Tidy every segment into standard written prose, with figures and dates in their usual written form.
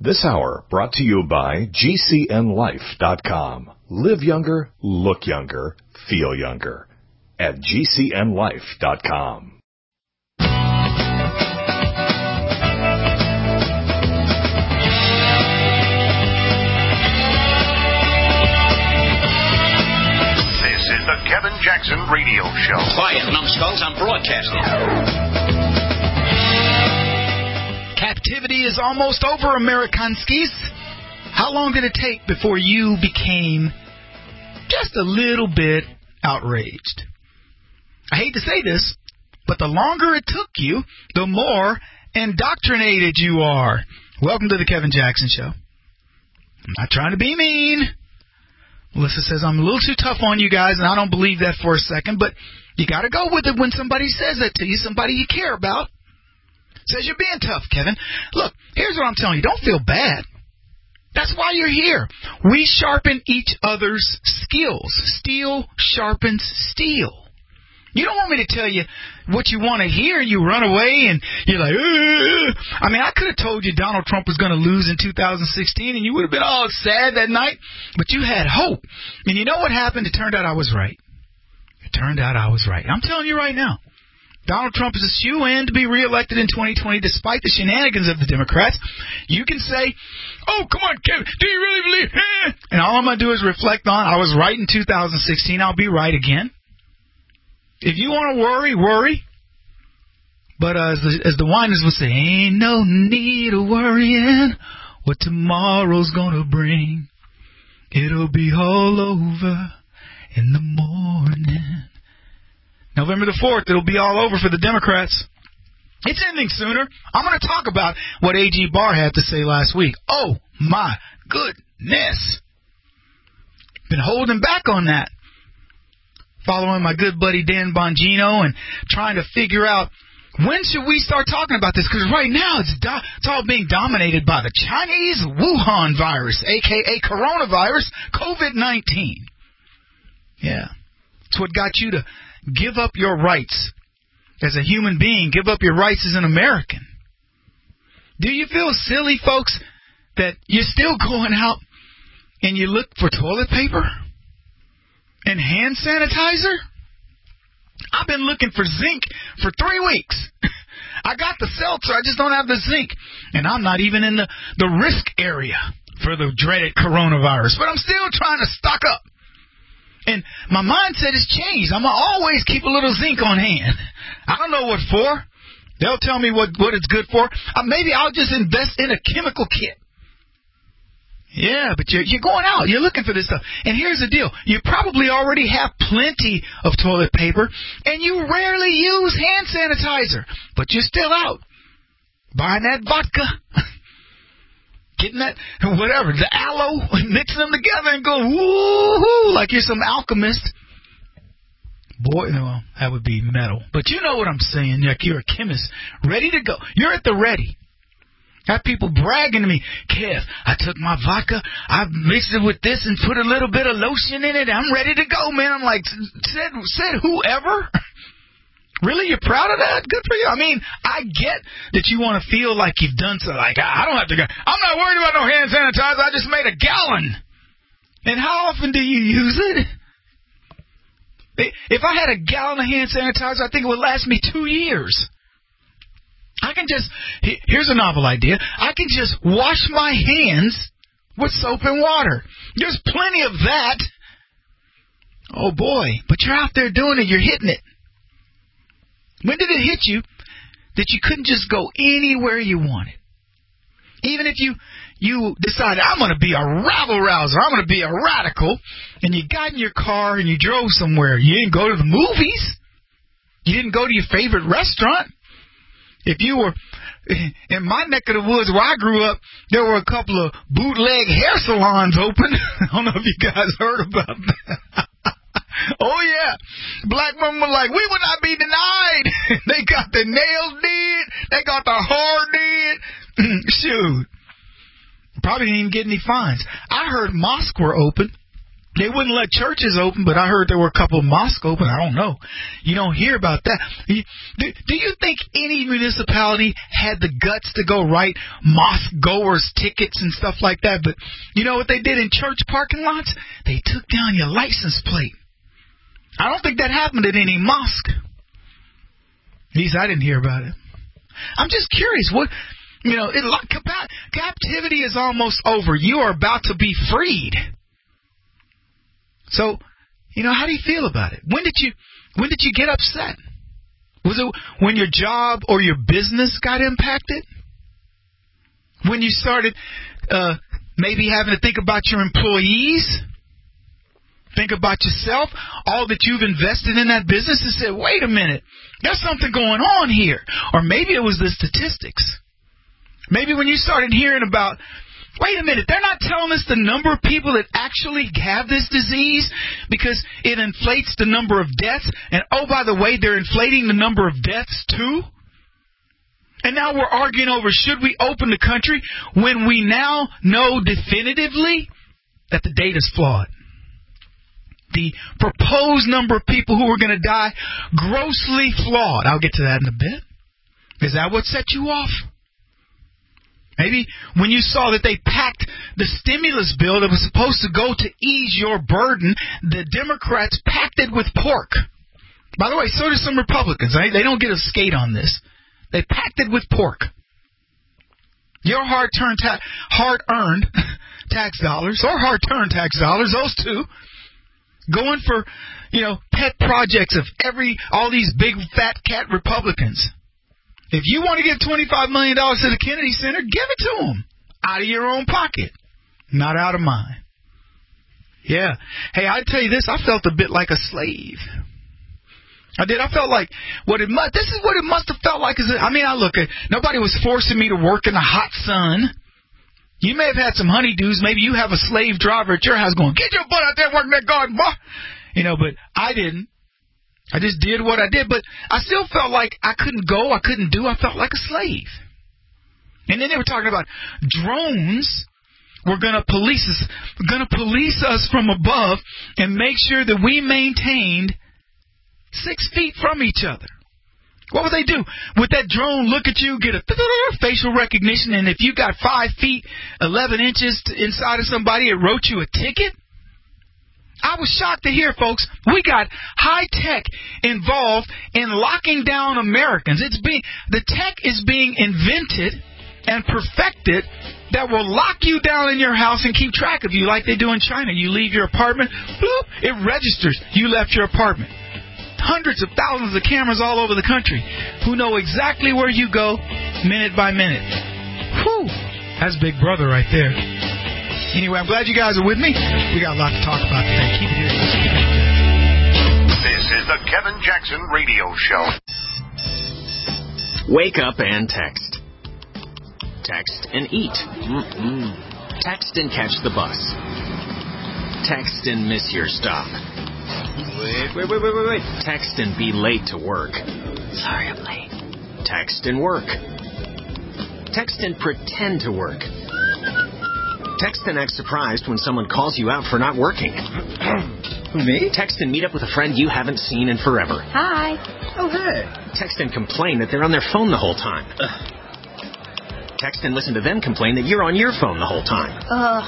This hour brought to you by GCNLife.com. Live younger, look younger, feel younger. At GCNLife.com. This is the Kevin Jackson Radio Show. Quiet, numbskulls, I'm broadcasting. Captivity is almost over, Amerikanskis. How long did it take before you became just a little bit outraged? I hate to say this, but the longer it took you, the more indoctrinated you are. Welcome to the Kevin Jackson Show. I'm not trying to be mean. Melissa says I'm a little too tough on you guys, and I don't believe that for a second, but you got to go with it when somebody says that to you, somebody you care about. Says you're being tough, Kevin. Look, here's what I'm telling you. Don't feel bad. That's why you're here. We sharpen each other's skills. Steel sharpens steel. You don't want me to tell you what you want to hear, and you run away, and you're like, ugh. I mean, I could have told you Donald Trump was going to lose in 2016, and you would have been all sad that night, but you had hope. And you know what happened? It turned out I was right. It turned out I was right. I'm telling you right now. Donald Trump is a shoo-in to be reelected in 2020 despite the shenanigans of the Democrats. You can say, oh, come on, Kevin, do you really believe? And all I'm going to do is reflect on, I was right in 2016, I'll be right again. If you want to worry, worry. But as the whiners would say, ain't no need of worrying what tomorrow's going to bring. It'll be all over in the morning. November the 4th, it'll be all over for the Democrats. It's ending sooner. I'm going to talk about what A.G. Barr had to say last week. Oh, my goodness. Been holding back on that. Following my good buddy Dan Bongino and trying to figure out when should we start talking about this? Because right now it's all being dominated by the Chinese Wuhan virus, a.k.a. coronavirus, COVID-19. Yeah. It's what got you to give up your rights as a human being. Give up your rights as an American. Do you feel silly, folks, that you're still going out and you look for toilet paper and hand sanitizer? I've been looking for zinc for 3 weeks. I got the seltzer, I just don't have the zinc. And I'm not even in the risk area for the dreaded coronavirus. But I'm still trying to stock up. And my mindset has changed. I'm going to always keep a little zinc on hand. I don't know what for. They'll tell me what it's good for. Maybe I'll just invest in a chemical kit. Yeah, but you're going out. You're looking for this stuff. And here's the deal. You probably already have plenty of toilet paper, and you rarely use hand sanitizer. But you're still out buying that vodka. Getting that, whatever, the aloe, mixing them together and go, woo-hoo, like you're some alchemist. Boy, no, that would be metal. But you know what I'm saying, like you're a chemist, ready to go. You're at the ready. Got people bragging to me, Kev, I took my vodka, I mixed it with this and put a little bit of lotion in it. I'm ready to go, man. I'm like, said whoever? Really? You're proud of that? Good for you. I mean, I get that you want to feel like you've done something. Like, I don't have to go. I'm not worried about no hand sanitizer. I just made a gallon. And how often do you use it? If I had a gallon of hand sanitizer, I think it would last me 2 years. I can just, here's a novel idea. I can just wash my hands with soap and water. There's plenty of that. Oh, boy. But you're out there doing it. You're hitting it. When did it hit you that you couldn't just go anywhere you wanted? Even if you decided, I'm going to be a rabble-rouser, I'm going to be a radical, and you got in your car and you drove somewhere. You didn't go to the movies. You didn't go to your favorite restaurant. If you were in my neck of the woods where I grew up, there were a couple of bootleg hair salons open. I don't know if you guys heard about that. Oh, yeah. Black women were like, we would not be denied. They got the nails did. They got the hair did. Shoot. Probably didn't even get any fines. I heard mosques were open They wouldn't let churches open, but I heard there were a couple of mosques open. I don't know. You don't hear about that. Do you think any municipality had the guts to go write mosque goers tickets and stuff like that? But you know what they did in church parking lots? They took down your license plate. I don't think that happened at any mosque. At least I didn't hear about it. I'm just curious. Captivity is almost over. You are about to be freed. So, how do you feel about it? When did you get upset? Was it when your job or your business got impacted? When you started maybe having to think about your employees? Think about yourself, all that you've invested in that business, and said, wait a minute, there's something going on here. Or maybe it was the statistics. Maybe when you started hearing about, wait a minute, they're not telling us the number of people that actually have this disease because it inflates the number of deaths. And, oh, by the way, they're inflating the number of deaths too. And now we're arguing over should we open the country when we now know definitively that the data's flawed. The proposed number of people who are going to die, grossly flawed. I'll get to that in a bit. Is that what set you off? Maybe when you saw that they packed the stimulus bill that was supposed to go to ease your burden, the Democrats packed it with pork. By the way, so do some Republicans. They don't get a skate on this. They packed it with pork. Your hard-earned tax dollars, or hard-turned tax dollars, those two, going for, pet projects of all these big fat cat Republicans. If you want to give $25 million to the Kennedy Center, give it to them. Out of your own pocket. Not out of mine. Yeah. Hey, I tell you this, I felt a bit like a slave. I did. I felt like this is what it must have felt like. Nobody was forcing me to work in the hot sun. You may have had some honeydews. Maybe you have a slave driver at your house going, get your butt out there working that garden, boy. But I didn't. I just did what I did. But I still felt like I couldn't go. I couldn't do. I felt like a slave. And then they were talking about drones were going to police us from above and make sure that we maintained 6 feet from each other. What would they do? Would that drone look at you, get a facial recognition, and if you got 5 feet, 11 inches inside of somebody, it wrote you a ticket? I was shocked to hear, folks, we got high tech involved in locking down Americans. The tech is being invented and perfected that will lock you down in your house and keep track of you like they do in China. You leave your apartment, bloop, it registers you left your apartment. Hundreds of thousands of cameras all over the country who know exactly where you go minute by minute. Whew, that's Big Brother right there. Anyway, I'm glad you guys are with me. We got a lot to talk about today. Keep it here. This is the Kevin Jackson Radio Show. Wake up and text. Text and eat. Text and catch the bus. Text and miss your stop. Wait. Text and be late to work. Sorry, I'm late. Text and work. Text and pretend to work. Text and act surprised when someone calls you out for not working. Me? Text and meet up with a friend you haven't seen in forever. Hi. Oh, hey. Text and complain that they're on their phone the whole time. Text and listen to them complain that you're on your phone the whole time.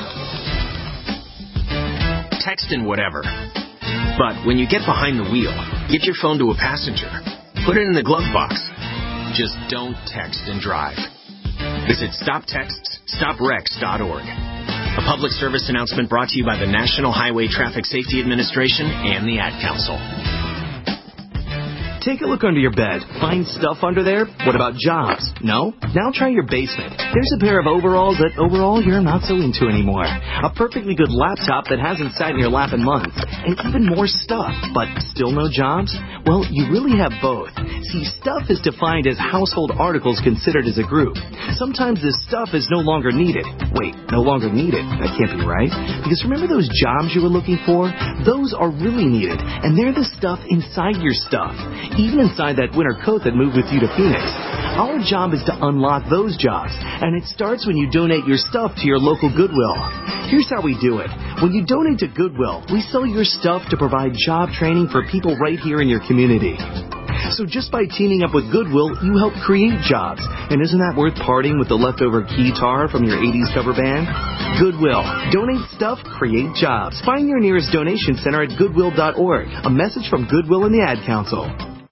Text and whatever. But when you get behind the wheel, get your phone to a passenger. Put it in the glove box. Just don't text and drive. Visit StopTextsStopWrecks.org. A public service announcement brought to you by the National Highway Traffic Safety Administration and the Ad Council. Take a look under your bed. Find stuff under there? What about jobs? No? Now try your basement. There's a pair of overalls that overall you're not so into anymore. A perfectly good laptop that hasn't sat in your lap in months. And even more stuff. But still no jobs? Well, you really have both. See, stuff is defined as household articles considered as a group. Sometimes this stuff is no longer needed. Wait, no longer needed? That can't be right. Because remember those jobs you were looking for? Those are really needed. And they're the stuff inside your stuff. Even inside that winter coat that moved with you to Phoenix. Our job is to unlock those jobs, and it starts when you donate your stuff to your local Goodwill. Here's how we do it. When you donate to Goodwill, we sell your stuff to provide job training for people right here in your community. So just by teaming up with Goodwill, you help create jobs. And isn't that worth parting with the leftover guitar from your 80s cover band? Goodwill. Donate stuff, create jobs. Find your nearest donation center at goodwill.org. A message from Goodwill and the Ad Council.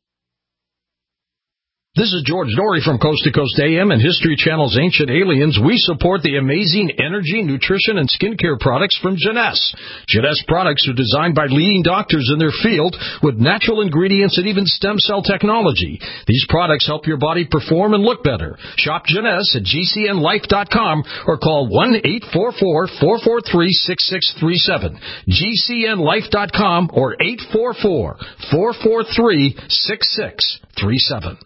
This is George Dory from Coast to Coast AM and History Channel's Ancient Aliens. We support the amazing energy, nutrition, and skincare products from Jeunesse. Jeunesse products are designed by leading doctors in their field with natural ingredients and even stem cell technology. These products help your body perform and look better. Shop Jeunesse at GCNlife.com or call 1-844-443-6637. GCNlife.com or 844-443-6637.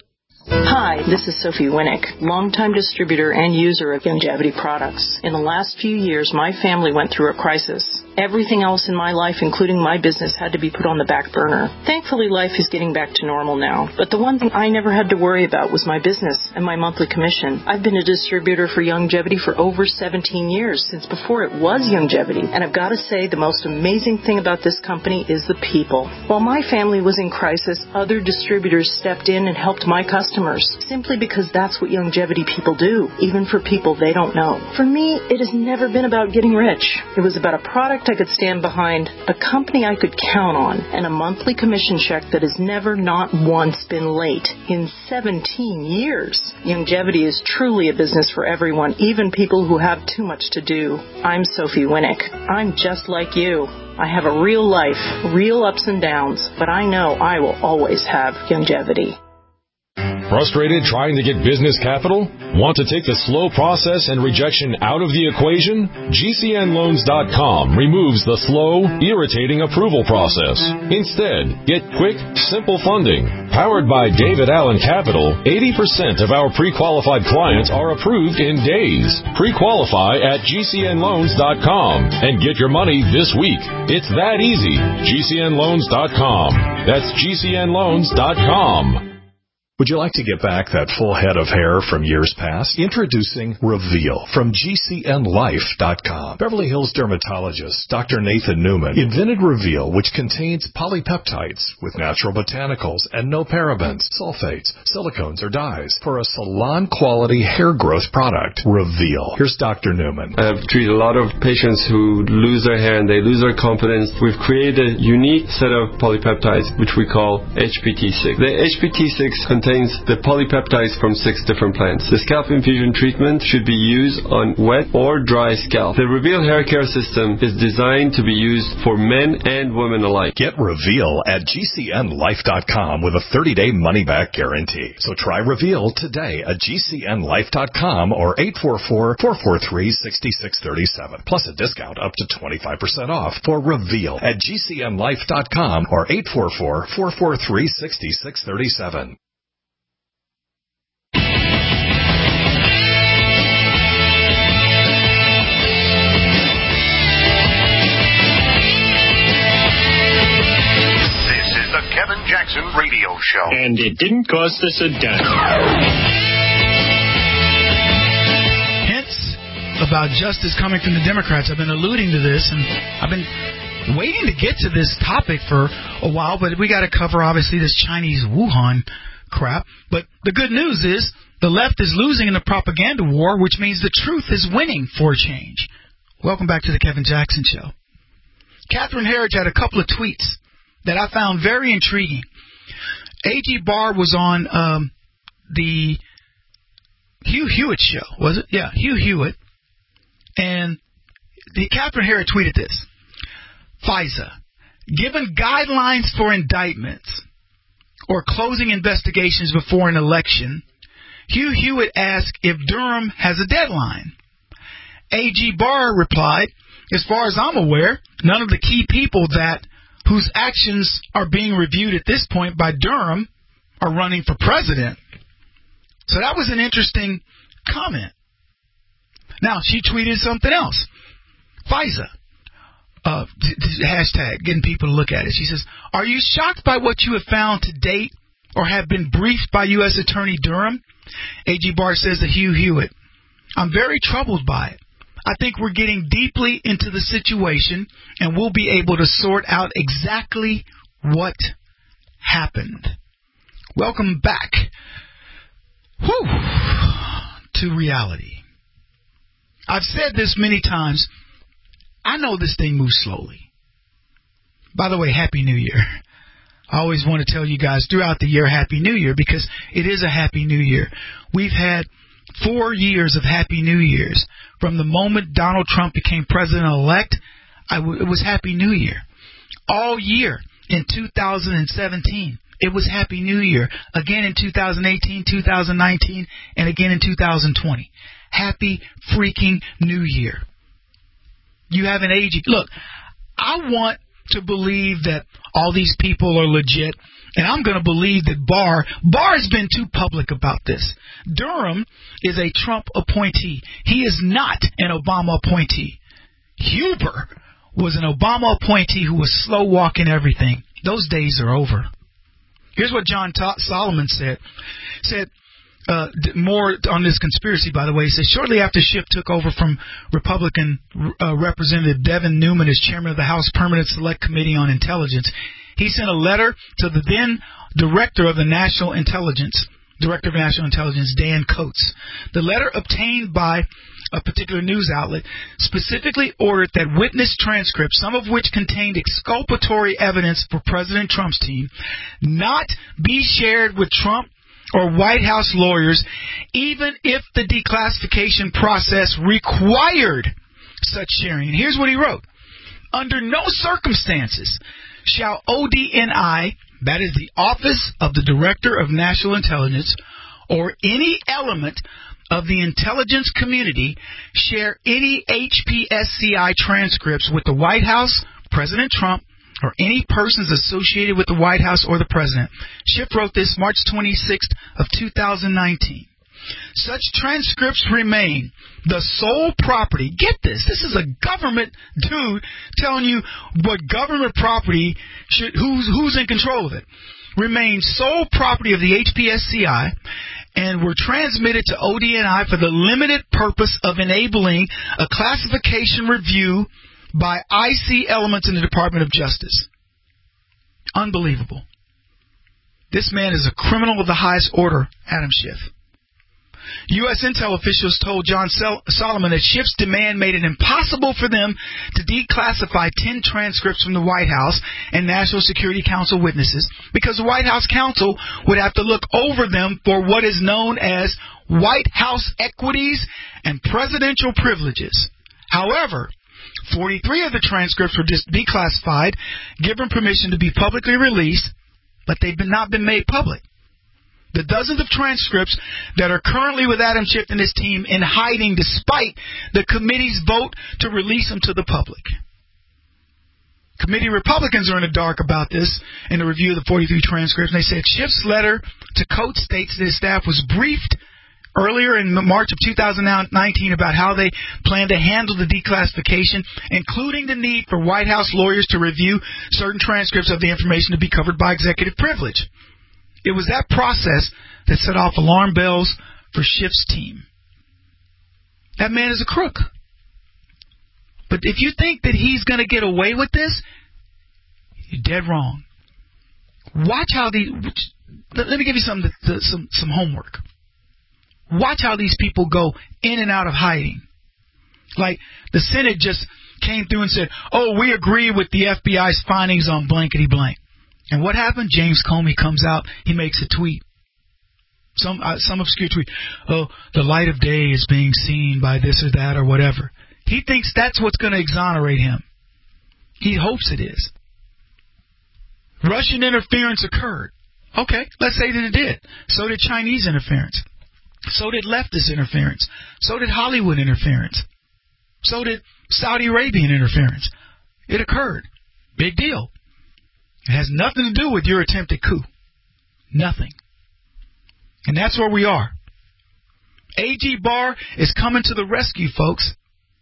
Hi, this is Sophie Winnick, longtime distributor and user of Youngevity products. In the last few years, my family went through a crisis. Everything else in my life, including my business, had to be put on the back burner. Thankfully, life is getting back to normal now. But the one thing I never had to worry about was my business and my monthly commission. I've been a distributor for Youngevity for over 17 years, since before it was Youngevity. And I've got to say, the most amazing thing about this company is the people. While my family was in crisis, other distributors stepped in and helped my customers, simply because that's what Youngevity people do, even for people they don't know. For me, it has never been about getting rich. It was about a product I could stand behind, a company I could count on, and a monthly commission check that has never, not once, been late in 17 years. Youngevity is truly a business for everyone, even people who have too much to do. I'm Sophie Winnick. I'm just like you. I have a real life, real ups and downs, but I know I will always have Youngevity. Frustrated trying to get business capital? Want to take the slow process and rejection out of the equation? GCNloans.com removes the slow, irritating approval process. Instead, get quick, simple funding. Powered by David Allen Capital, 80% of our pre-qualified clients are approved in days. Pre-qualify at GCNloans.com and get your money this week. It's that easy. GCNloans.com. That's GCNloans.com. Would you like to get back that full head of hair from years past? Introducing Reveal from GCNlife.com. Beverly Hills dermatologist Dr. Nathan Newman invented Reveal, which contains polypeptides with natural botanicals and no parabens, sulfates, silicones, or dyes for a salon-quality hair growth product. Reveal. Here's Dr. Newman. I've treated a lot of patients who lose their hair and they lose their confidence. We've created a unique set of polypeptides, which we call HPT6. The HPT6 contains the polypeptides from 6 different plants. The scalp infusion treatment should be used on wet or dry scalp. The Reveal hair care system is designed to be used for men and women alike. Get Reveal at GCNlife.com with a 30-day money-back guarantee. So try Reveal today at GCNlife.com or 844-443-6637. Plus a discount up to 25% off for Reveal at GCNlife.com or 844-443-6637. Kevin Jackson Radio Show. And it didn't cost us a dime. Hints about justice coming from the Democrats. I've been alluding to this, and I've been waiting to get to this topic for a while, but we got to cover, obviously, this Chinese Wuhan crap. But the good news is the left is losing in the propaganda war, which means the truth is winning for a change. Welcome back to the Kevin Jackson Show. Catherine Herridge had a couple of tweets that I found very intriguing. A.G. Barr was on the Hugh Hewitt show, was it? Yeah, Hugh Hewitt. And Catherine Herridge tweeted this. FISA, given guidelines for indictments or closing investigations before an election, Hugh Hewitt asked if Durham has a deadline. A.G. Barr replied, as far as I'm aware, none of the key people whose actions are being reviewed at this point by Durham are running for president. So that was an interesting comment. Now, she tweeted something else. FISA. Hashtag, getting people to look at it. She says, are you shocked by what you have found to date or have been briefed by U.S. Attorney Durham? A.G. Barr says to Hugh Hewitt, I'm very troubled by it. I think we're getting deeply into the situation, and we'll be able to sort out exactly what happened. Welcome back to reality. I've said this many times. I know this thing moves slowly. By the way, Happy New Year. I always want to tell you guys throughout the year, Happy New Year, because it is a Happy New Year. We've had 4 years of Happy New Years. From the moment Donald Trump became president-elect, it was Happy New Year. All year in 2017, it was Happy New Year. Again in 2018, 2019, and again in 2020. Happy freaking New Year. You have an age. Look, I want to believe that all these people are legit, and I'm going to believe that Barr has been too public about this. Durham is a Trump appointee. He is not an Obama appointee. Huber was an Obama appointee who was slow walking everything. Those days are over. Here's what John Solomon said. More on this conspiracy, by the way. He says, shortly after Schiff took over from Republican Representative Devin Newman as chairman of the House Permanent Select Committee on Intelligence, he sent a letter to the then Director of National Intelligence, Dan Coates. The letter, obtained by a particular news outlet, specifically ordered that witness transcripts, some of which contained exculpatory evidence for President Trump's team, not be shared with Trump or White House lawyers, even if the declassification process required such sharing. And here's what he wrote. Under no circumstances shall ODNI, that is the Office of the Director of National Intelligence, or any element of the intelligence community share any HPSCI transcripts with the White House, President Trump, or any persons associated with the White House or the President. Schiff wrote this March 26th of 2019. Such transcripts remain the sole property. Get this. This is a government dude telling you what government property should, who's in control of it. Remain sole property of the HPSCI and were transmitted to ODNI for the limited purpose of enabling a classification review by IC elements in the Department of Justice. Unbelievable. This man is a criminal of the highest order, Adam Schiff. U.S. intel officials told John Solomon that Schiff's demand made it impossible for them to declassify 10 transcripts from the White House and National Security Council witnesses because the White House counsel would have to look over them for what is known as White House equities and presidential privileges. However, 43 of the transcripts were declassified, given permission to be publicly released, but they've not been made public. The dozens of transcripts that are currently with Adam Schiff and his team in hiding despite the committee's vote to release them to the public. Committee Republicans are in the dark about this in the review of the 43 transcripts. They said Schiff's letter to Coates states that his staff was briefed earlier in March of 2019 about how they plan to handle the declassification, including the need for White House lawyers to review certain transcripts of the information to be covered by executive privilege. It was that process that set off alarm bells for Schiff's team. That man is a crook. But if you think that he's going to get away with this, you're dead wrong. Watch how let me give you some homework. Watch how these people go in and out of hiding. Like the Senate just came through and said, oh, we agree with the FBI's findings on blankety blank. And what happened? James Comey comes out. He makes a tweet. Some obscure tweet. Oh, the light of day is being seen by this or that or whatever. He thinks that's what's going to exonerate him. He hopes it is. Russian interference occurred. Okay, let's say that it did. So did Chinese interference. So did leftist interference. So did Hollywood interference. So did Saudi Arabian interference. It occurred. Big deal. It has nothing to do with your attempted coup. Nothing. And that's where we are. A.G. Barr is coming to the rescue, folks.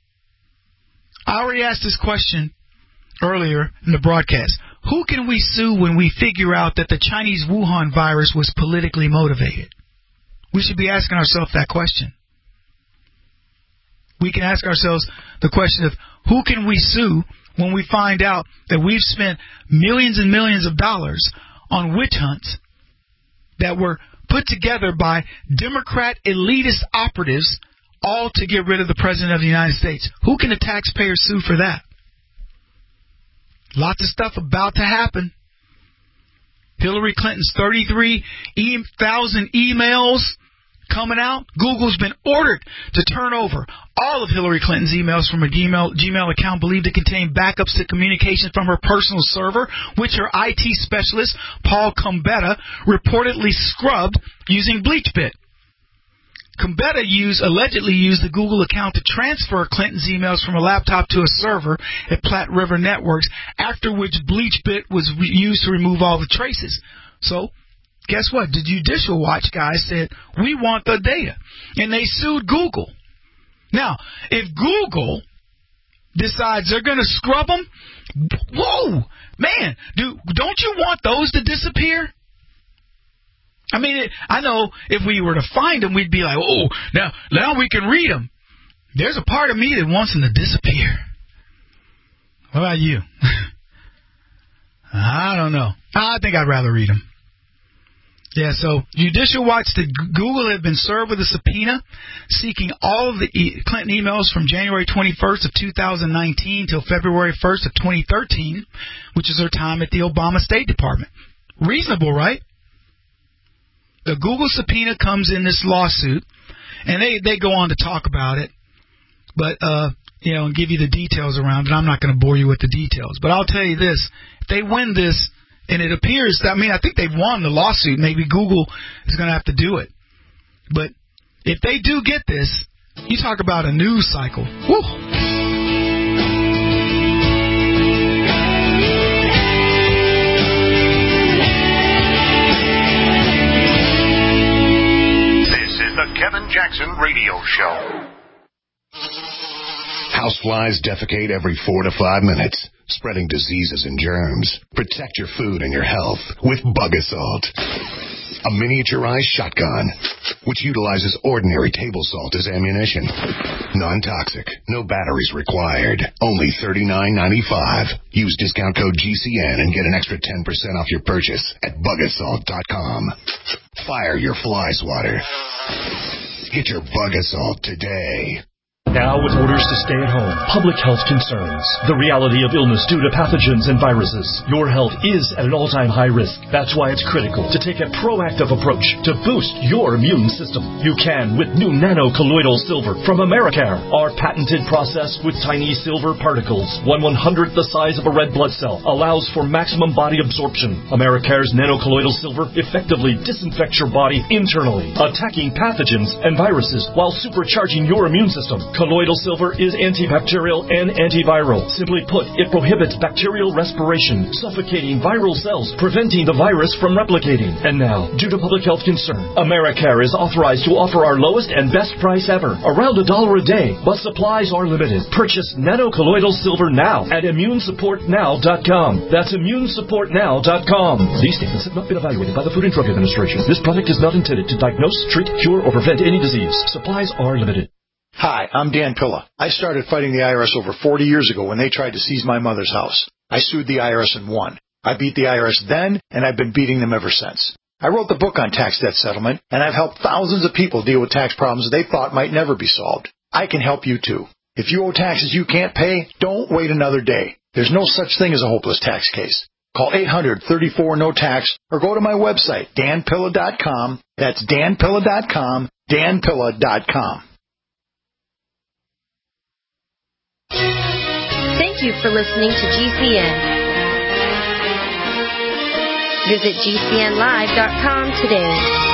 I already asked this question earlier in the broadcast. Who can we sue when we figure out that the Chinese Wuhan virus was politically motivated? We should be asking ourselves that question. we can ask ourselves the question of who can we sue when we find out that we've spent millions and millions of dollars on witch hunts that were put together by Democrat elitist operatives, all to get rid of the President of the United States. Who can the taxpayer sue for that? Lots of stuff about to happen. Hillary Clinton's 33,000 emails coming out. Google's been ordered to turn over all of Hillary Clinton's emails from a Gmail account believed to contain backups to communications from her personal server, which her IT specialist, Paul Combetta, reportedly scrubbed using BleachBit. Combetta allegedly used the Google account to transfer Clinton's emails from a laptop to a server at Platte River Networks, after which BleachBit was used to remove all the traces. So, guess what? The Judicial Watch guys said, we want the data. And they sued Google. Now, if Google decides they're going to scrub them, whoa, man, don't you want those to disappear? I mean, I know if we were to find them, we'd be like, oh, now we can read them. There's a part of me that wants them to disappear. What about you? I don't know. I think I'd rather read them. Yeah, so Judicial Watch said Google had been served with a subpoena seeking all of the Clinton emails from January 21st of 2019 till February 1st of 2013, which is her time at the Obama State Department. Reasonable, right? The Google subpoena comes in this lawsuit, and they go on to talk about it, but and give you the details around it. I'm not going to bore you with the details, but I'll tell you this: if they win this, and it appears that, I think they've won the lawsuit. Maybe Google is going to have to do it, but if they do get this, you talk about a news cycle. Woo! The Kevin Jackson Radio Show. Houseflies defecate every 4 to 5 minutes, spreading diseases and germs. Protect your food and your health with Bug Assault, a miniaturized shotgun which utilizes ordinary table salt as ammunition. Non-toxic, no batteries required. Only $39.95. Use discount code GCN and get an extra 10% off your purchase at bugassault.com. Fire your fly swatter. Get your Bug Assault today. Now, with orders to stay at home, public health concerns, the reality of illness due to pathogens and viruses, your health is at an all-time high risk. That's why it's critical to take a proactive approach to boost your immune system. You can with new nano-colloidal silver from Americare. Our patented process with tiny silver particles, 1/100th the size of a red blood cell, allows for maximum body absorption. Americare's nano-colloidal silver effectively disinfects your body internally, attacking pathogens and viruses while supercharging your immune system. Colloidal silver is antibacterial and antiviral. Simply put, it prohibits bacterial respiration, suffocating viral cells, preventing the virus from replicating. And now, due to public health concern, Americare is authorized to offer our lowest and best price ever, around $1 a day, but supplies are limited. Purchase nano-colloidal silver now at immunesupportnow.com. That's immunesupportnow.com. These statements have not been evaluated by the Food and Drug Administration. This product is not intended to diagnose, treat, cure, or prevent any disease. Supplies are limited. Hi, I'm Dan Pilla. I started fighting the IRS over 40 years ago when they tried to seize my mother's house. I sued the IRS and won. I beat the IRS then, and I've been beating them ever since. I wrote the book on tax debt settlement, and I've helped thousands of people deal with tax problems they thought might never be solved. I can help you too. If you owe taxes you can't pay, don't wait another day. There's no such thing as a hopeless tax case. Call 800-34-NO-TAX or go to my website, danpilla.com. That's danpilla.com, danpilla.com. Thank you for listening to GCN. Visit GCNlive.com today.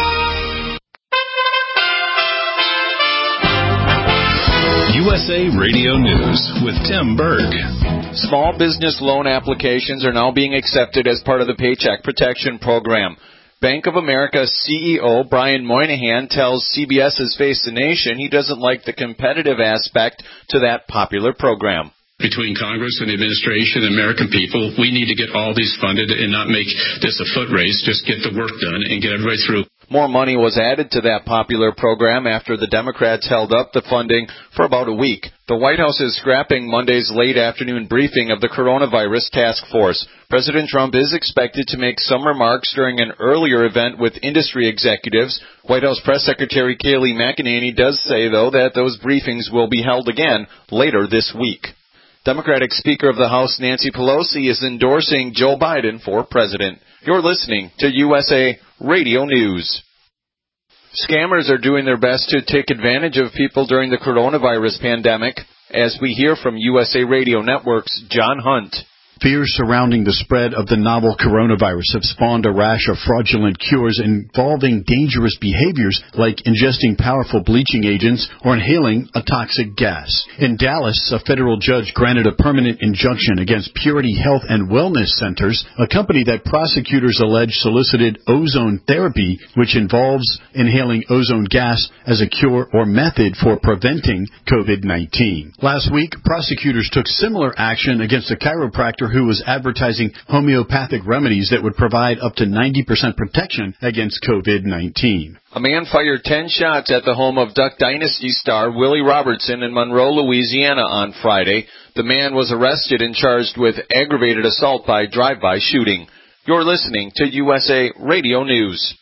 USA Radio News with Tim Berg. Small business loan applications are now being accepted as part of the Paycheck Protection Program. Bank of America CEO Brian Moynihan tells CBS's Face the Nation he doesn't like the competitive aspect to that popular program. Between Congress and the administration and American people, we need to get all these funded and not make this a foot race. Just get the work done and get everybody through. More money was added to that popular program after the Democrats held up the funding for about a week. The White House is scrapping Monday's late afternoon briefing of the coronavirus task force. President Trump is expected to make some remarks during an earlier event with industry executives. White House Press Secretary Kayleigh McEnany does say, though, that those briefings will be held again later this week. Democratic Speaker of the House Nancy Pelosi is endorsing Joe Biden for president. You're listening to USA Radio News. Scammers are doing their best to take advantage of people during the coronavirus pandemic, as we hear from USA Radio Network's John Hunt. Fears surrounding the spread of the novel coronavirus have spawned a rash of fraudulent cures involving dangerous behaviors like ingesting powerful bleaching agents or inhaling a toxic gas. In Dallas, a federal judge granted a permanent injunction against Purity Health and Wellness Centers, a company that prosecutors allege solicited ozone therapy, which involves inhaling ozone gas as a cure or method for preventing COVID-19. Last week, prosecutors took similar action against a chiropractor who was advertising homeopathic remedies that would provide up to 90% protection against COVID-19. A man fired 10 shots at the home of Duck Dynasty star Willie Robertson in Monroe, Louisiana on Friday. The man was arrested and charged with aggravated assault by drive-by shooting. You're listening to USA Radio News.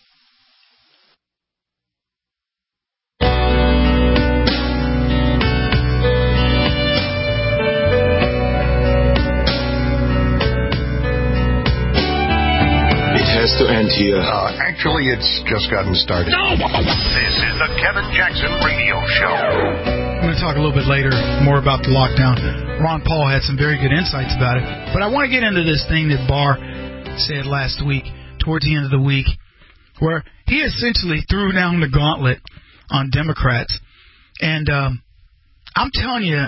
Has to end here. Actually, it's just gotten started. This is the Kevin Jackson Radio Show. I'm going to talk a little bit later more about the lockdown. Ron Paul had some very good insights about it. But I want to get into this thing that Barr said last week, towards the end of the week, where he essentially threw down the gauntlet on Democrats. And I'm telling you,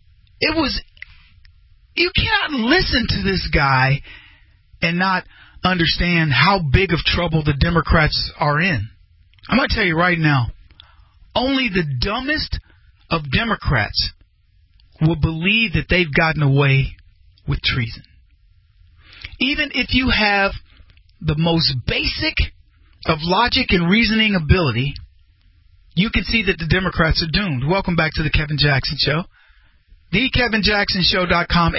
you cannot listen to this guy and not understand how big of trouble the Democrats are in. I'm going to tell you right now, only the dumbest of Democrats will believe that they've gotten away with treason. Even if you have the most basic of logic and reasoning ability, you can see that the Democrats are doomed. Welcome back to the Kevin Jackson Show. TheKevinJacksonShow.com,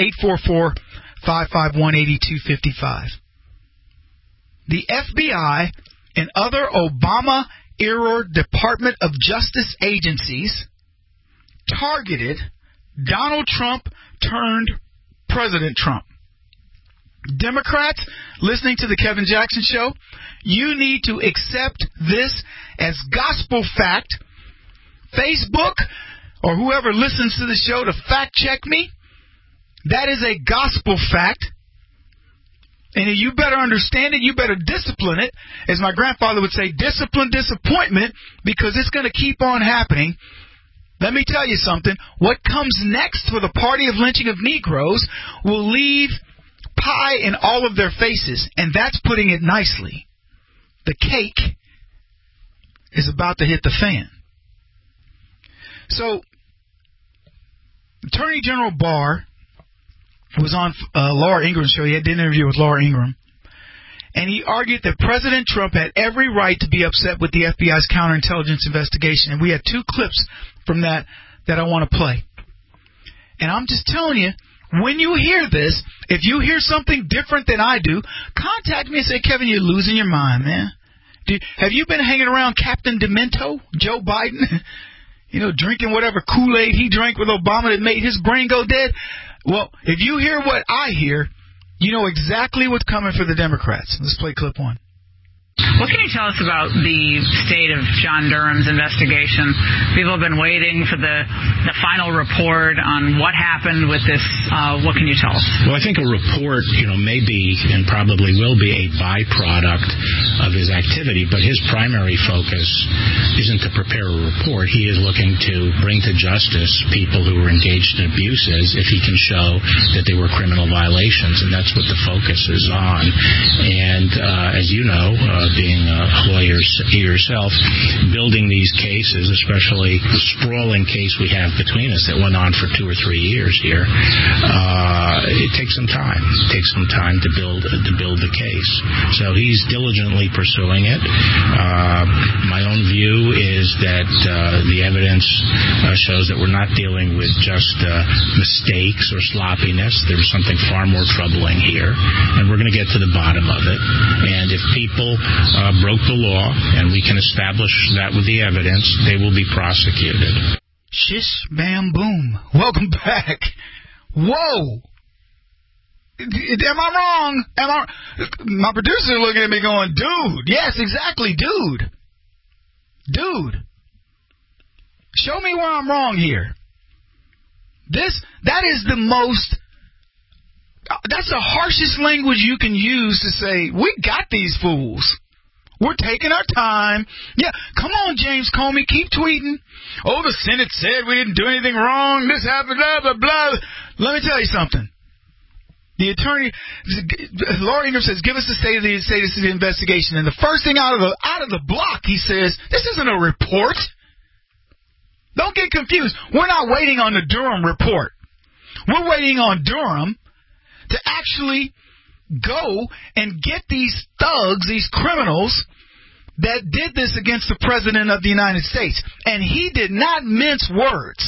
844-551-8255. The FBI and other Obama-era Department of Justice agencies targeted Donald Trump turned President Trump. Democrats listening to the Kevin Jackson Show, you need to accept this as gospel fact. Facebook or whoever listens to the show to fact check me, that is a gospel fact. And you better understand it. You better discipline it. As my grandfather would say, discipline disappointment, because it's going to keep on happening. Let me tell you something. What comes next for the party of lynching of Negroes will leave pie in all of their faces. And that's putting it nicely. The cake is about to hit the fan. So, Attorney General Barr was on Laura Ingram's show. He had an interview with Laura Ingram. And he argued that President Trump had every right to be upset with the FBI's counterintelligence investigation. And we had two clips from that I want to play. And I'm just telling you, when you hear this, if you hear something different than I do, contact me and say, Kevin, you're losing your mind, man. Have you been hanging around Captain Demento, Joe Biden? Drinking whatever Kool-Aid he drank with Obama that made his brain go dead? Well, if you hear what I hear, you know exactly what's coming for the Democrats. Let's play clip one. What can you tell us about the state of John Durham's investigation? People have been waiting for the final report on what happened with this. What can you tell us? Well, I think a report, may be and probably will be a byproduct of his activity, but his primary focus isn't to prepare a report. He is looking to bring to justice people who were engaged in abuses if he can show that they were criminal violations, and that's what the focus is on. And as you know, being a lawyer yourself, building these cases, especially the sprawling case we have between us that went on for 2 or 3 years here. It takes some time. It takes some time to build the case. So he's diligently pursuing it. My own view is that the evidence shows that we're not dealing with just mistakes or sloppiness. There's something far more troubling here, and we're going to get to the bottom of it. And if people broke the law, and we can establish that with the evidence, they will be prosecuted. Shish, bam, boom. Welcome back. Whoa. Am I wrong? My producer looking at me going, dude. Yes, exactly, dude. Dude. Show me where I'm wrong here. That is the most... That's the harshest language you can use to say, we got these fools. We're taking our time. Yeah, come on, James Comey, keep tweeting. Oh, the Senate said we didn't do anything wrong. This happened, blah, blah, blah. Let me tell you something. The attorney, Laura Ingraham says, give us the status of the investigation. And the first thing out of the block, he says, this isn't a report. Don't get confused. We're not waiting on the Durham report. We're waiting on Durham to actually go and get these thugs, these criminals that did this against the President of the United States. And he did not mince words.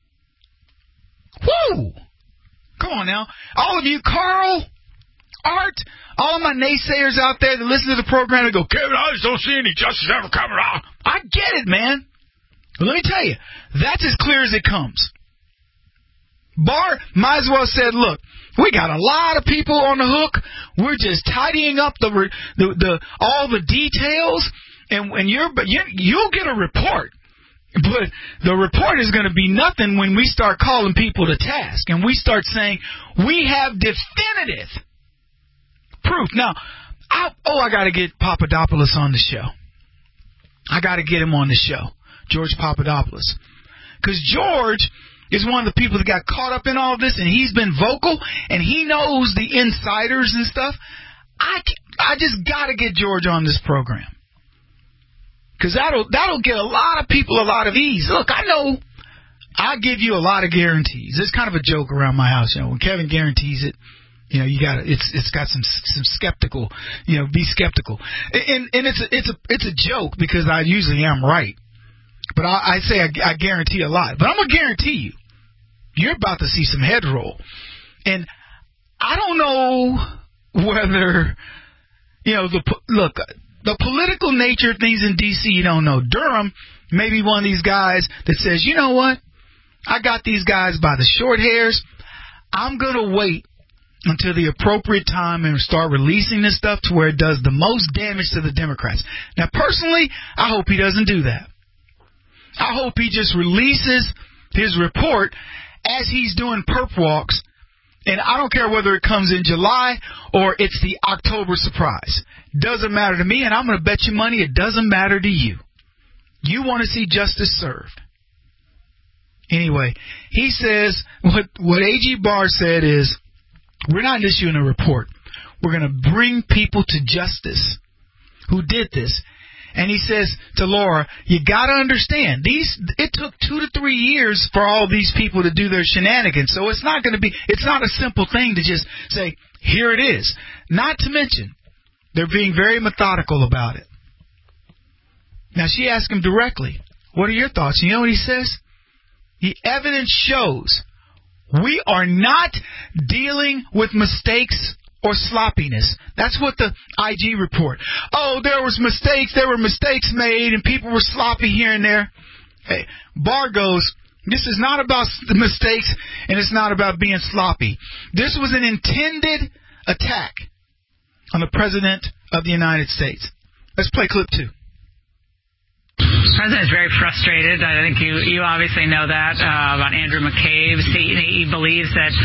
Woo! Come on now. All of you, Carl, Art, all of my naysayers out there that listen to the program and go, Kevin, I just don't see any justice ever coming out. I get it, man. But let me tell you, that's as clear as it comes. Barr might as well said, look, we got a lot of people on the hook. We're just tidying up all the details, and you'll get a report. But the report is going to be nothing when we start calling people to task and we start saying we have definitive proof. Now, I got to get Papadopoulos on the show. I got to get him on the show, George Papadopoulos, because George is one of the people that got caught up in all this, and he's been vocal, and he knows the insiders and stuff. I just got to get George on this program. Because that'll get a lot of people a lot of ease. Look, I know I give you a lot of guarantees. It's kind of a joke around my house. When Kevin guarantees it, you got it's got some skeptical. Be skeptical. And it's a joke because I usually am right. But I say I guarantee a lot. But I'm gonna guarantee you're about to see some head roll. And I don't know whether the political nature of things in D.C., you don't know. Durham may be one of these guys that says, you know what? I got these guys by the short hairs. I'm going to wait until the appropriate time and start releasing this stuff to where it does the most damage to the Democrats. Now, personally, I hope he doesn't do that. I hope he just releases his report as he's doing perp walks. And I don't care whether it comes in July or it's the October surprise. Doesn't matter to me, and I'm going to bet you money it doesn't matter to you. You want to see justice served. Anyway, he says, what A.G. Barr said is, we're not issuing a report. We're going to bring people to justice who did this. And he says to Laura, you got to understand, it took 2 to 3 years for all these people to do their shenanigans. So it's not a simple thing to just say, here it is. Not to mention, they're being very methodical about it. Now, she asked him directly, what are your thoughts? You know what he says? The evidence shows we are not dealing with mistakes or sloppiness. That's what the IG report. Oh, there were mistakes made and people were sloppy here and there. Hey, Barr goes, this is not about the mistakes and it's not about being sloppy. This was an intended attack on the President of the United States. Let's play clip 2. The president is very frustrated. I think you obviously know that about Andrew McCabe. He believes that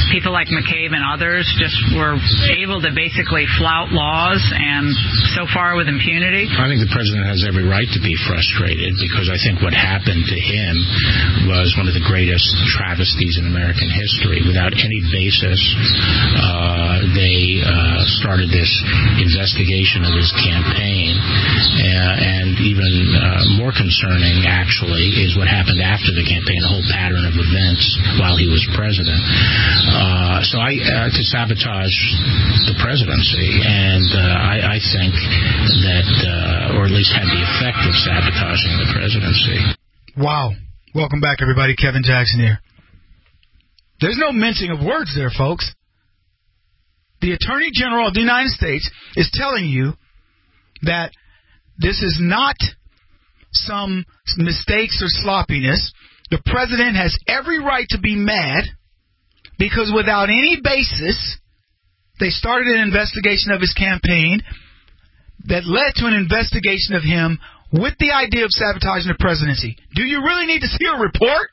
people like McCabe and others just were able to basically flout laws, and so far with impunity? I think the president has every right to be frustrated, because I think what happened to him was one of the greatest travesties in American history. Without any basis, they started this investigation of his campaign, and even more concerning, actually, is what happened after the campaign, the whole pattern of events while he was president. To sabotage the presidency, and I think that, or at least had the effect of sabotaging the presidency. Wow. Welcome back, everybody. Kevin Jackson here. There's no mincing of words there, folks. The Attorney General of the United States is telling you that this is not some mistakes or sloppiness. The president has every right to be mad because without any basis, they started an investigation of his campaign that led to an investigation of him with the idea of sabotaging the presidency. Do you really need to see a report?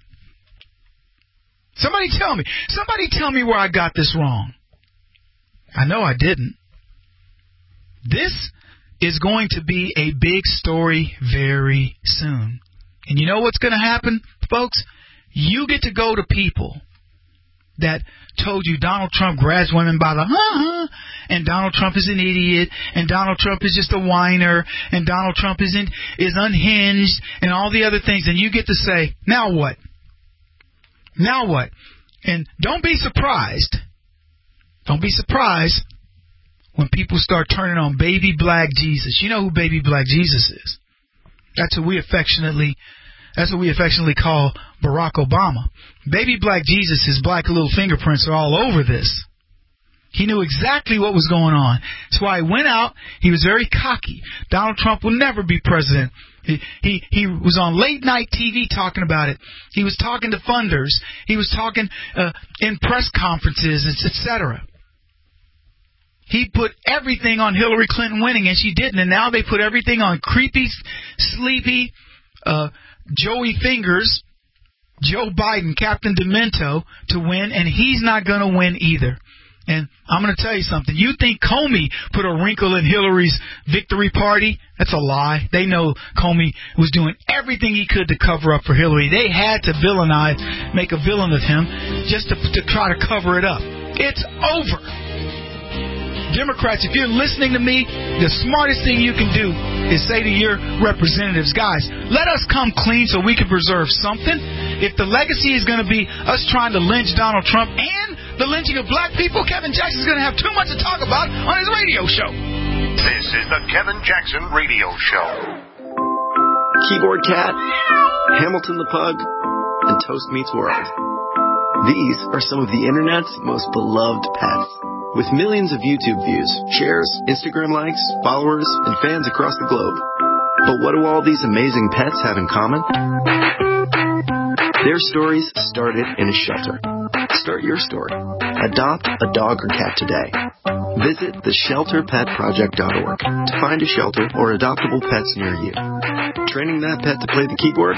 Somebody tell me. Somebody tell me where I got this wrong. I know I didn't. This is going to be a big story very soon. And you know what's going to happen, folks? You get to go to people that told you Donald Trump grabs women by the and Donald Trump is an idiot, and Donald Trump is just a whiner, and Donald Trump is unhinged, and all the other things, and you get to say, now what? Now what? And don't be surprised. Don't be surprised when people start turning on baby black Jesus. You know who baby black Jesus is. That's who we affectionately call Barack Obama. Baby black Jesus, his black little fingerprints are all over this. He knew exactly what was going on. That's why he went out. He was very cocky. Donald Trump will never be president. He was on late night TV talking about it. He was talking to funders. He was talking in press conferences, etc. He put everything on Hillary Clinton winning, and she didn't. And now they put everything on creepy, sleepy, Joey Fingers, Joe Biden, Captain Demento, to win, and he's not going to win either. And I'm going to tell you something. You think Comey put a wrinkle in Hillary's victory party? That's a lie. They know Comey was doing everything he could to cover up for Hillary. They had to make a villain of him just to try to cover it up. It's over. Democrats, if you're listening to me, the smartest thing you can do is say to your representatives, guys, let us come clean so we can preserve something. If the legacy is going to be us trying to lynch Donald Trump and the lynching of black people, Kevin Jackson's going to have too much to talk about on his radio show. This is the Kevin Jackson Radio Show. Keyboard Cat, Hamilton the Pug, and Toast Meets World. These are some of the internet's most beloved pets. With millions of YouTube views, shares, Instagram likes, followers, and fans across the globe. But what do all these amazing pets have in common? Their stories started in a shelter. Start your story. Adopt a dog or cat today. Visit theshelterpetproject.org to find a shelter or adoptable pets near you. Training that pet to play the keyboard?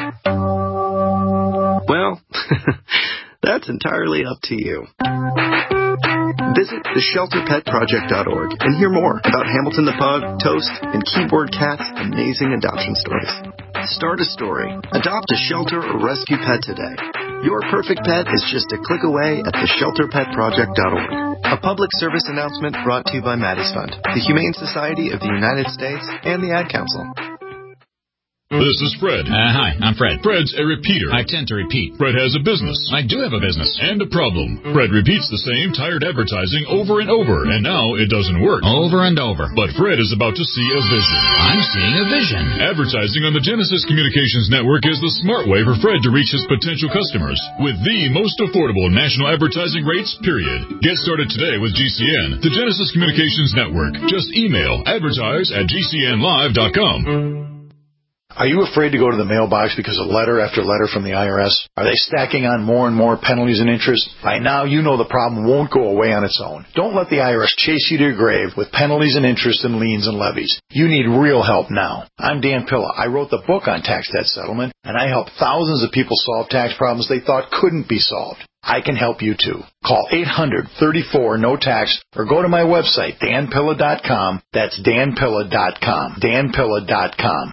Well, that's entirely up to you. Visit theshelterpetproject.org and hear more about Hamilton the Pug, Toast, and Keyboard Cat's amazing adoption stories. Start a story, adopt a shelter or rescue pet today. Your perfect pet is just a click away at theshelterpetproject.org. A public service announcement brought to you by Maddie's Fund, the Humane Society of the United States, and the Ad Council. This is Fred. Hi, I'm Fred. Fred's a repeater. I tend to repeat. Fred has a business. I do have a business. And a problem. Fred repeats the same tired advertising over and over, and now it doesn't work. Over and over. But Fred is about to see a vision. I'm seeing a vision. Advertising on the Genesis Communications Network is the smart way for Fred to reach his potential customers with the most affordable national advertising rates, period. Get started today with GCN, the Genesis Communications Network. Just email advertise@gcnlive.com. Are you afraid to go to the mailbox because of letter after letter from the IRS? Are they stacking on more and more penalties and interest? By now, you know the problem won't go away on its own. Don't let the IRS chase you to your grave with penalties and interest and liens and levies. You need real help now. I'm Dan Pilla. I wrote the book on tax debt settlement, and I help thousands of people solve tax problems they thought couldn't be solved. I can help you too. Call 800-34-NO-TAX or go to my website, danpilla.com. That's danpilla.com. danpilla.com.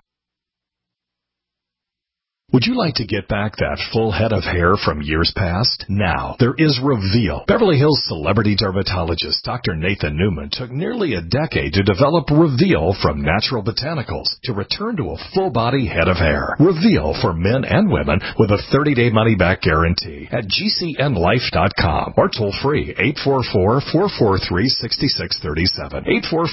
Would you like to get back that full head of hair from years past? Now, there is Reveal. Beverly Hills celebrity dermatologist Dr. Nathan Newman took nearly a decade to develop Reveal from natural botanicals to return to a full-body head of hair. Reveal for men and women with a 30-day money-back guarantee at GCNlife.com or toll-free 844-443-6637.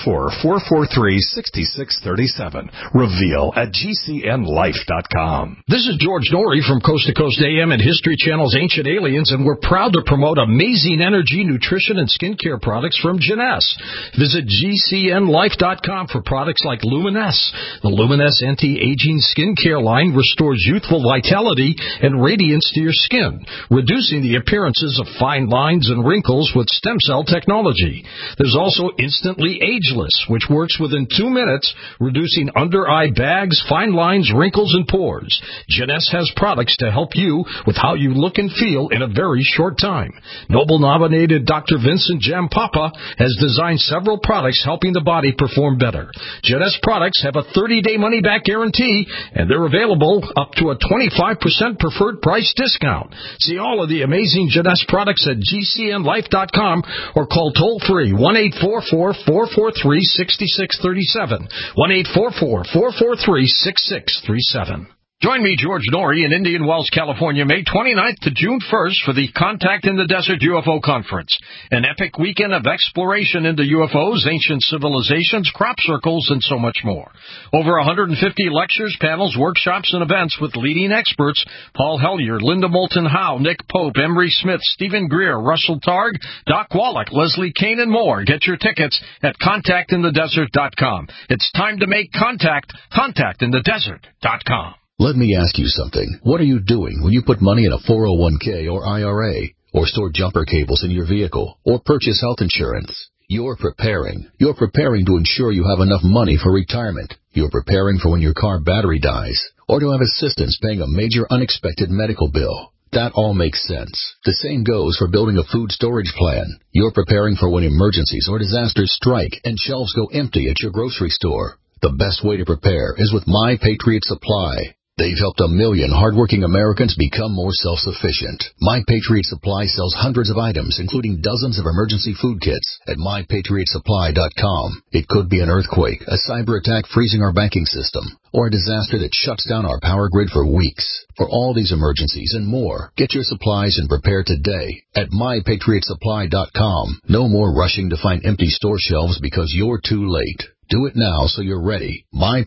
844-443-6637. Reveal at GCNlife.com. This is George Norrie from Coast to Coast AM and History Channel's Ancient Aliens, and we're proud to promote amazing energy, nutrition, and skincare products from Jeunesse. Visit GCNlife.com for products like Luminesse. The Luminesse anti-aging skincare line restores youthful vitality and radiance to your skin, reducing the appearances of fine lines and wrinkles with stem cell technology. There's also Instantly Ageless, which works within 2 minutes, reducing under-eye bags, fine lines, wrinkles, and pores. Jeunesse has products to help you with how you look and feel in a very short time. Nobel-nominated Dr. Vincent Jampapa has designed several products helping the body perform better. Jeunesse products have a 30-day money-back guarantee, and they're available up to a 25% preferred price discount. See all of the amazing Jeunesse products at GCNlife.com or call toll-free 1-844-443-6637. 1-844-443-6637. Join me, George Norrie, in Indian Wells, California, May 29th to June 1st for the Contact in the Desert UFO Conference, an epic weekend of exploration into UFOs, ancient civilizations, crop circles, and so much more. Over 150 lectures, panels, workshops, and events with leading experts: Paul Hellyer, Linda Moulton Howe, Nick Pope, Emery Smith, Stephen Greer, Russell Targ, Doc Wallach, Leslie Kane, and more. Get your tickets at contactinthedesert.com. It's time to make contact. Contactinthedesert.com. Let me ask you something. What are you doing when you put money in a 401k or IRA, or store jumper cables in your vehicle, or purchase health insurance? You're preparing. You're preparing to ensure you have enough money for retirement. You're preparing for when your car battery dies, or to have assistance paying a major unexpected medical bill. That all makes sense. The same goes for building a food storage plan. You're preparing for when emergencies or disasters strike and shelves go empty at your grocery store. The best way to prepare is with My Patriot Supply. They've helped 1 million hardworking Americans become more self-sufficient. My Patriot Supply sells hundreds of items, including dozens of emergency food kits at MyPatriotSupply.com. It could be an earthquake, a cyber attack freezing our banking system, or a disaster that shuts down our power grid for weeks. For all these emergencies and more, get your supplies and prepare today at MyPatriotSupply.com. No more rushing to find empty store shelves because you're too late. Do it now so you're ready.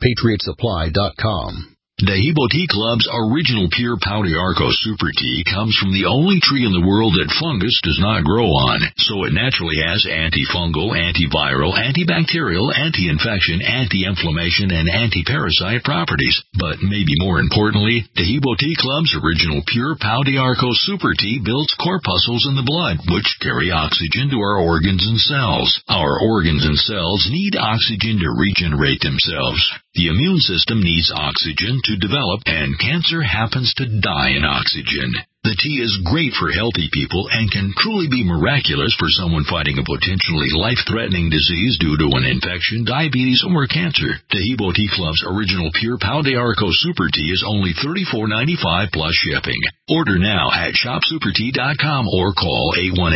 MyPatriotSupply.com. Dehibo Tea Club's original pure Pau d'Arco Super Tea comes from the only tree in the world that fungus does not grow on, so it naturally has antifungal, antiviral, antibacterial, anti-infection, anti-inflammation, and anti-parasite properties. But maybe more importantly, Dehibo Tea Club's original pure Pau d'Arco Super Tea builds corpuscles in the blood, which carry oxygen to our organs and cells. Our organs and cells need oxygen to regenerate themselves. The immune system needs oxygen to develop, and cancer happens to die in oxygen. The tea is great for healthy people and can truly be miraculous for someone fighting a potentially life-threatening disease due to an infection, diabetes, or cancer. Dehibo Tea Club's original pure Pau d'Arco Super Tea is only $34.95 plus shipping. Order now at ShopSuperTea.com or call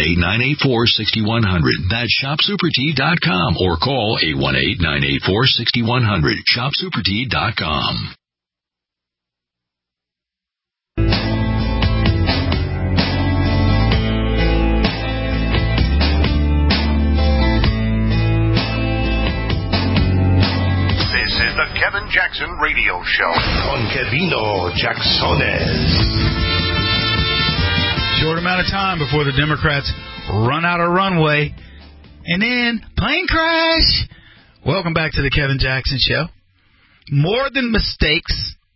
818-984-6100. That's ShopSuperTea.com or call 818-984-6100. ShopSuperTea.com. The Kevin Jackson Radio Show. Con Kevino Jacksones. Short amount of time before the Democrats run out of runway. And then, plane crash. Welcome back to the Kevin Jackson Show. More than mistakes,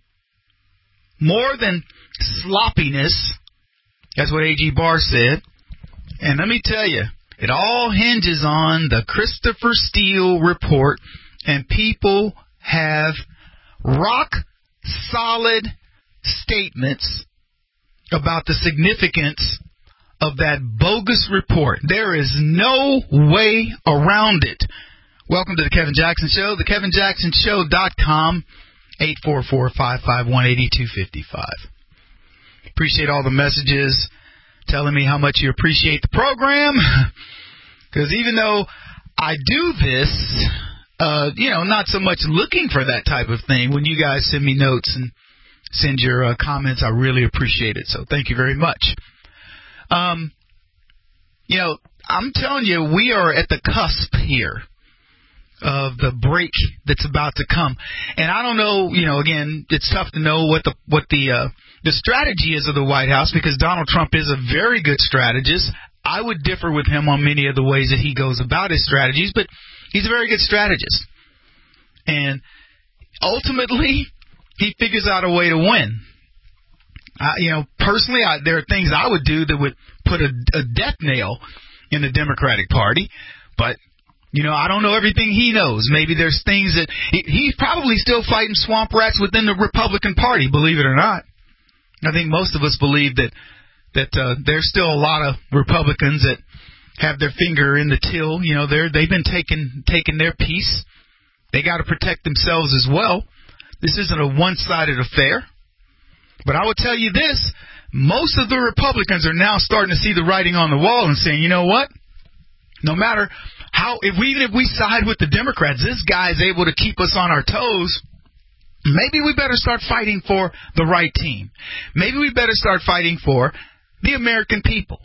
more than sloppiness. That's what A.G. Barr said. And let me tell you, it all hinges on the Christopher Steele report, and people have rock-solid statements about the significance of that bogus report. There is no way around it. Welcome to the Kevin Jackson Show, thekevinjacksonshow.com, 844-551-8255. Appreciate all the messages telling me how much you appreciate the program. Because even though I do this, not so much looking for that type of thing, when you guys send me notes and send your comments, I really appreciate it. So thank you very much. I'm telling you, we are at the cusp here of the break that's about to come. And I don't know, again, it's tough to know what the strategy is of the White House, because Donald Trump is a very good strategist. I would differ with him on many of the ways that he goes about his strategies, but he's a very good strategist. And ultimately, he figures out a way to win. Personally, there are things I would do that would put a death nail in the Democratic Party, but I don't know everything he knows. Maybe there's things that he's probably still fighting swamp rats within the Republican Party, believe it or not. I think most of us believe that there's still a lot of Republicans that have their finger in the till. They've been taking their piece. They got to protect themselves as well. This isn't a one-sided affair. But I will tell you this, most of the Republicans are now starting to see the writing on the wall and saying, you know what? No matter how, even if we side with the Democrats, this guy is able to keep us on our toes. Maybe we better start fighting for the right team. Maybe we better start fighting for the American people.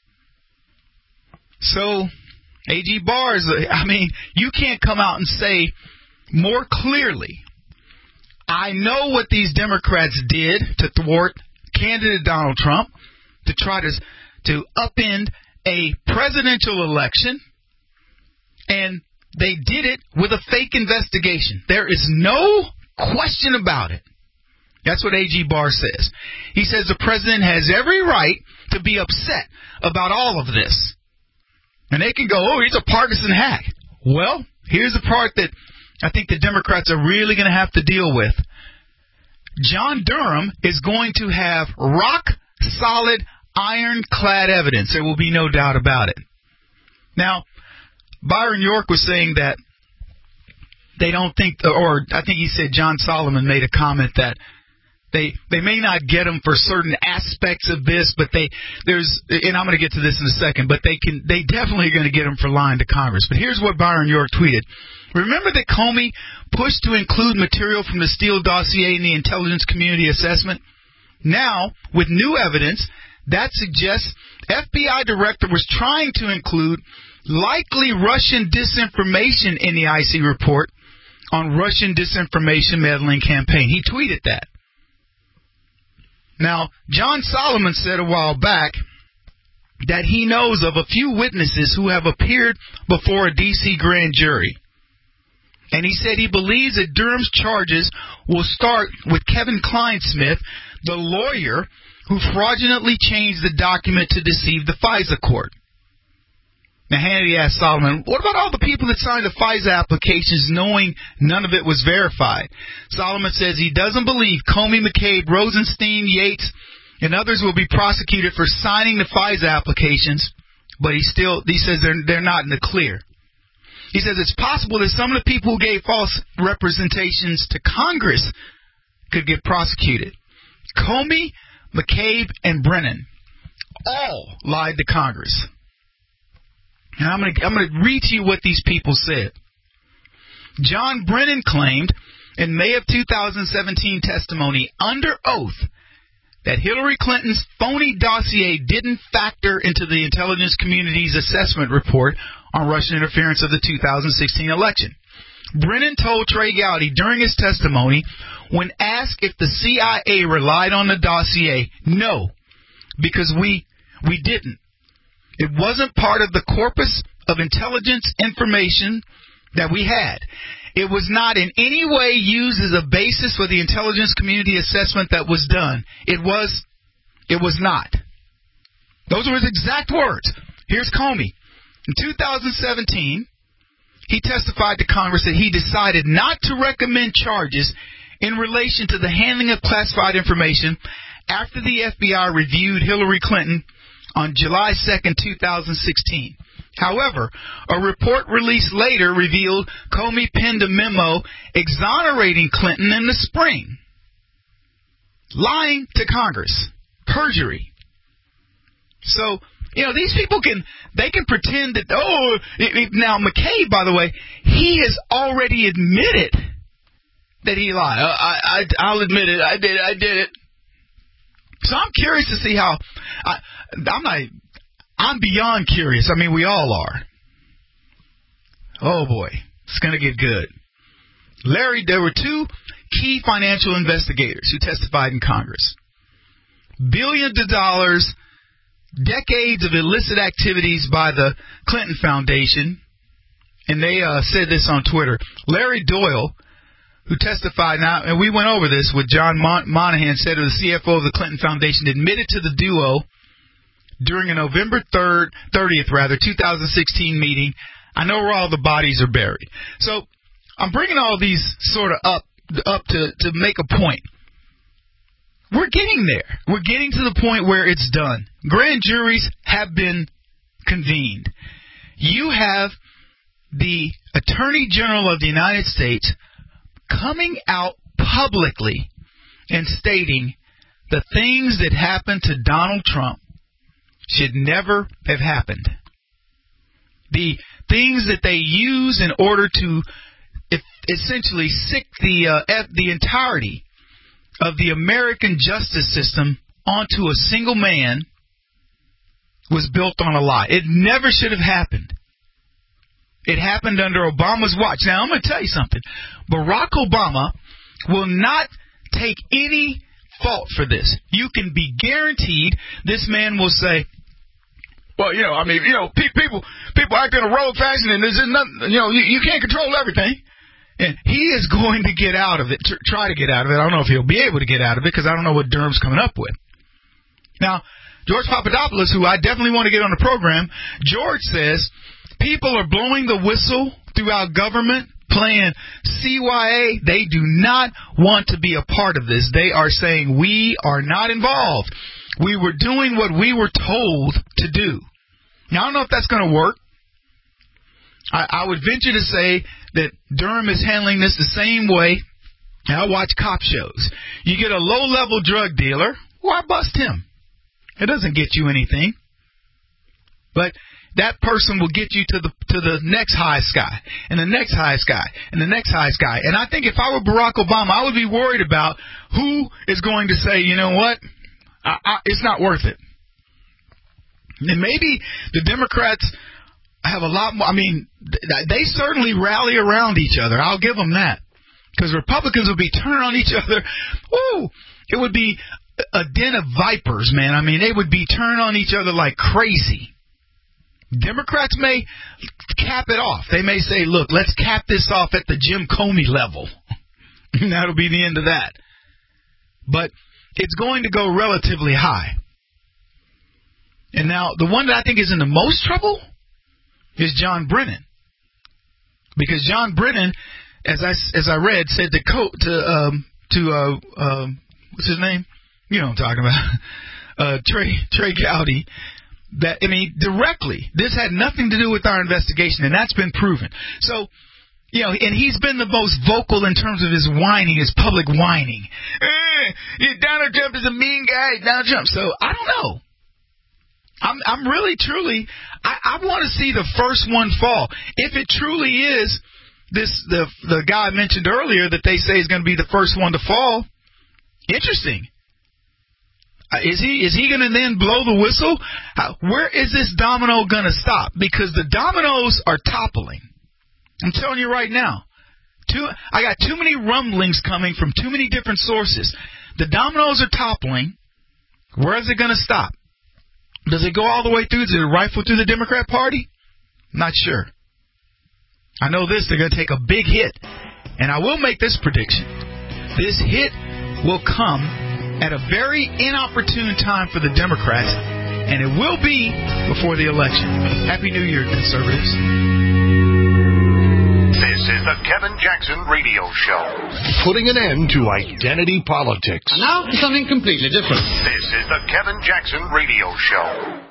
So, A.G. Barr, you can't come out and say more clearly, I know what these Democrats did to thwart candidate Donald Trump, to try to upend a presidential election, and they did it with a fake investigation. There is no question about it. That's what A.G. Barr says. He says the president has every right to be upset about all of this. And they can go, oh, he's a partisan hack. Well, here's the part that I think the Democrats are really going to have to deal with. John Durham is going to have rock-solid, ironclad evidence. There will be no doubt about it. Now, Byron York was saying that they don't think, or I think he said John Solomon made a comment that they may not get them for certain aspects of this, but and I'm going to get to this in a second, but they definitely are going to get them for lying to Congress. But here's what Byron York tweeted. Remember that Comey pushed to include material from the Steele dossier in the intelligence community assessment? Now, with new evidence, that suggests FBI director was trying to include likely Russian disinformation in the IC report on Russian disinformation meddling campaign. He tweeted that. Now, John Solomon said a while back that he knows of a few witnesses who have appeared before a D.C. grand jury. And he said he believes that Durham's charges will start with Kevin Kleinsmith, the lawyer who fraudulently changed the document to deceive the FISA court. Now, Hannity asked Solomon, what about all the people that signed the FISA applications knowing none of it was verified? Solomon says he doesn't believe Comey, McCabe, Rosenstein, Yates, and others will be prosecuted for signing the FISA applications, but he says they're not in the clear. He says it's possible that some of the people who gave false representations to Congress could get prosecuted. Comey, McCabe, and Brennan all lied to Congress. And I'm going to read to you what these people said. John Brennan claimed in May of 2017 testimony under oath that Hillary Clinton's phony dossier didn't factor into the intelligence community's assessment report on Russian interference of the 2016 election. Brennan told Trey Gowdy during his testimony, when asked if the CIA relied on the dossier, no, because we didn't. It wasn't part of the corpus of intelligence information that we had. It was not in any way used as a basis for the intelligence community assessment that was done. It was not. Those were his exact words. Here's Comey. In 2017, he testified to Congress that he decided not to recommend charges in relation to the handling of classified information after the FBI reviewed Hillary Clinton on July 2nd, 2016. However, a report released later revealed Comey penned a memo exonerating Clinton in the spring. Lying to Congress. Perjury. So, these people can pretend that, now McCabe, by the way, he has already admitted that he lied. I'll admit it. I did it. So I'm curious to see how, I'm beyond curious. I mean, we all are. Oh boy, it's going to get good. There were two key financial investigators who testified in Congress. Billions of dollars, decades of illicit activities by the Clinton Foundation, and they said this on Twitter. Larry Doyle, who testified now, and we went over this with John Monahan, said the CFO of the Clinton Foundation admitted to the duo during a November 30th, 2016 meeting. I know where all the bodies are buried. So I'm bringing all these sort of up to make a point. We're getting there. We're getting to the point where it's done. Grand juries have been convened. You have the Attorney General of the United States coming out publicly and stating the things that happened to Donald Trump should never have happened. The things that they use in order to essentially sick the entirety of the American justice system onto a single man was built on a lie. It never should have happened. It happened under Obama's watch. Now, I'm going to tell you something. Barack Obama will not take any fault for this. You can be guaranteed this man will say, well, people act in a rogue fashion, and there's nothing, you can't control everything. And he is going to get out of it, try to get out of it. I don't know if he'll be able to get out of it because I don't know what Durham's coming up with. Now, George Papadopoulos, who I definitely want to get on the program, George says people are blowing the whistle throughout government, playing CYA. They do not want to be a part of this. They are saying we are not involved. We were doing what we were told to do. Now, I don't know if that's going to work. I would venture to say that Durham is handling this the same way. I watch cop shows. You get a low-level drug dealer, why bust him? It doesn't get you anything. But that person will get you to the next highest guy, and the next highest guy, and the next highest guy. And I think if I were Barack Obama, I would be worried about who is going to say, you know what, it's not worth it. And maybe the Democrats have a lot more. I mean, they certainly rally around each other. I'll give them that. Because Republicans would be turning on each other. Ooh, it would be a den of vipers, man. I mean, they would be turning on each other like crazy. Democrats may cap it off. They may say, look, let's cap this off at the Jim Comey level. And that'll be the end of that. But it's going to go relatively high. And now, the one that I think is in the most trouble is John Brennan. Because John Brennan, as I read, said to what's his name? You know what I'm talking about. Trey Gowdy. That, I mean, directly, this had nothing to do with our investigation, and that's been proven. So, and he's been the most vocal in terms of his whining, his public whining. Donald Trump is a mean guy, Donald Trump. So, I don't know. I'm really, truly, I want to see the first one fall. If it truly is the guy I mentioned earlier that they say is going to be the first one to fall, interesting. Is he going to then blow the whistle? Where is this domino going to stop? Because the dominoes are toppling. I'm telling you right now. I got too many rumblings coming from too many different sources. The dominoes are toppling. Where is it going to stop? Does it go all the way through? Does it rifle through the Democrat Party? Not sure. I know this. They're going to take a big hit And I will make this prediction. This hit will come at a very inopportune time for the Democrats, and it will be before the election. Happy New Year, conservatives. This is the Kevin Jackson Radio Show. Putting an end to identity politics. Now, something completely different. This is the Kevin Jackson Radio Show.